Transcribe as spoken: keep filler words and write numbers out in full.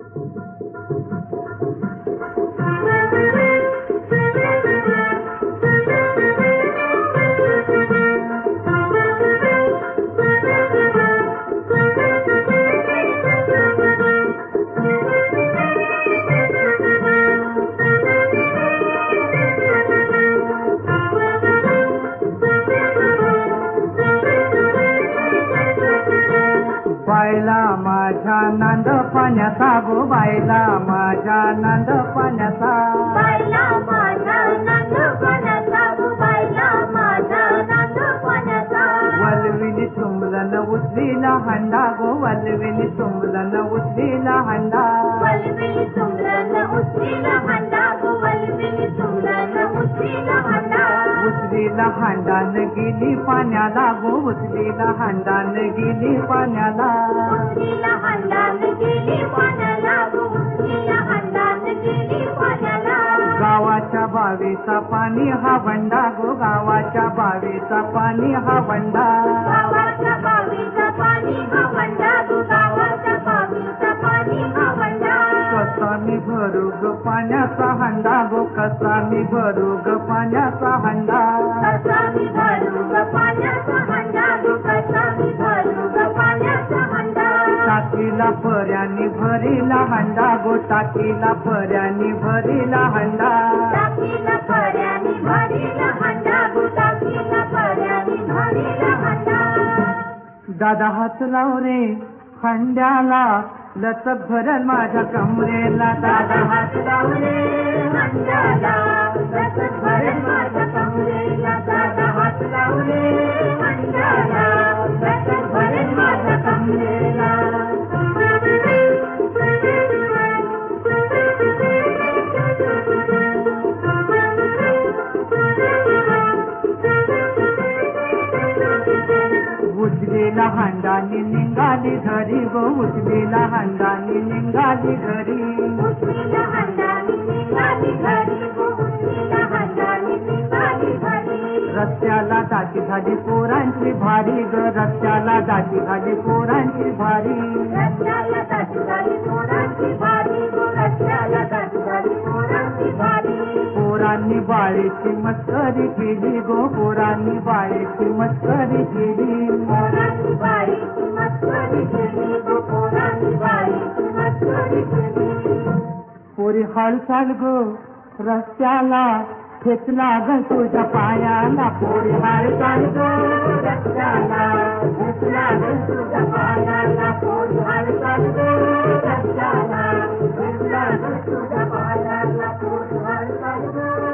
बायला माझ्या नांद पाण्याचा गो बायला माझ्या नांद पाण्याचा बायला माझ्या नांद पाण्याचा गो बायला माझ्या नांद पाण्याचा वलविनी तुंबलन उचलीला हंडा गो वलविनी तुंबलन उचलीला हंडा वलविनी तुंबलन उचलीला हंडा गो वलविनी तुंबलन उचलीला हंडा उचलीला हांडान गेली पाण्याला गो उचलीला हांडान गेली पाण्याला उचलीला हांडान गेली पाण्याला गो उचलीला हांडान गेली पाण्याला गावाच्या बावीचा पाणी हा वंडा गो गावाच्या बावीचा पाणी हा वंडा गावाच्या बावीचा पाणी हा वंडा गो गावाच्या बावीचा पाणी हा वंडा कसा मी भरू ग पाण्याचा हंडा गो कसा मी भरू ग पाण्याचा हंडा कसा मी भरू ग पाण्याचा हंडा गो कसा मी भरू ग पाण्याचा हंडा टाकीला पर्यानी भरीला हंडा गो टाकीला पर्यानी भरीला हंडा टाकीला पर्यानी भरीला हंडा गो टाकीला पर्यानी भरीला हंडा दादा हात लाव रे हंड्याला लचक भरल माझ्या कमरेला दादा हात लाव रे हंड्याला लचक भरल माझ्या कमरेला दादा हात लाव रे हंड्याला लचक भरल माझ्या कमरेला उचलेला हांडानी निघाली घरी गो उचलेला हांडानी निघाली घरी उचलेला हांडानी निघाली घरी गो उचलेला हांडानी निघाली घरी रस्त्याला दाटी झाली पोरांची भारी ग रस्त्याला दाटी झाली पोरांची भारी रस्त्याला दाटी झाली पोरांची भारी गो रस्त्याला दाटी झाली पोरांची भारी पोरांनी बाळेची मस्करी केली गो पोरांनी बाळेची मस्करी केली पोरांनी बाळेची मस्करी केली गो पोरांनी बाळेची मस्करी केली पोरी हालचाल गो रस्त्याला खेचला ग तुझ्या पायाला पोरी हालचाल गो रस्त्याला खेचला ग तुझ्या पायाला पोरी हालचाल गो रस्त्याला खेचला ग तुझ्या पायाला पोरी हालचाल गो